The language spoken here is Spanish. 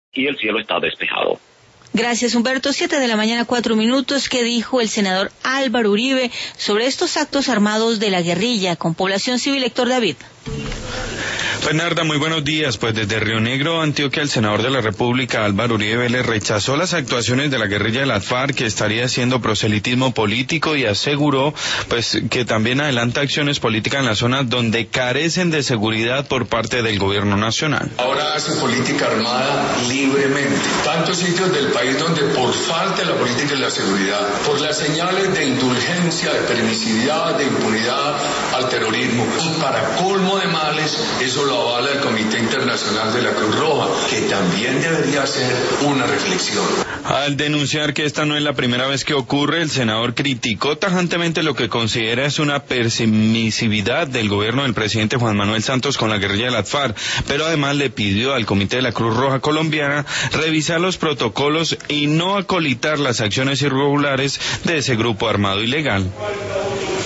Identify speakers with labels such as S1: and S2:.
S1: y el cielo está despejado.
S2: Gracias, Humberto. 7:04 a.m. ¿Qué dijo el senador Álvaro Uribe sobre estos actos armados de la guerrilla con población civil? Héctor David.
S3: Bernarda, muy buenos días. Pues desde Río Negro, Antioquia, el senador de la República, Álvaro Uribe Vélez, rechazó las actuaciones de la guerrilla de las FARC, que estaría haciendo proselitismo político, y aseguró pues que también adelanta acciones políticas en las zonas donde carecen de seguridad por parte del gobierno nacional.
S4: Ahora hace política armada libremente. Tantos sitios del país donde por falta de la política y la seguridad, por las señales de indulgencia, de permisividad, de impunidad al terrorismo, y para colmo de males, eso lo avala el Comité Internacional de la Cruz Roja, que también debería ser una reflexión.
S3: Al denunciar que esta no es la primera vez que ocurre, el senador criticó tajantemente lo que considera es una permisividad del gobierno del presidente Juan Manuel Santos con la guerrilla de las FARC, pero además le pidió al Comité de la Cruz Roja Colombiana revisar los protocolos y no acolitar las acciones irregulares de ese grupo armado ilegal.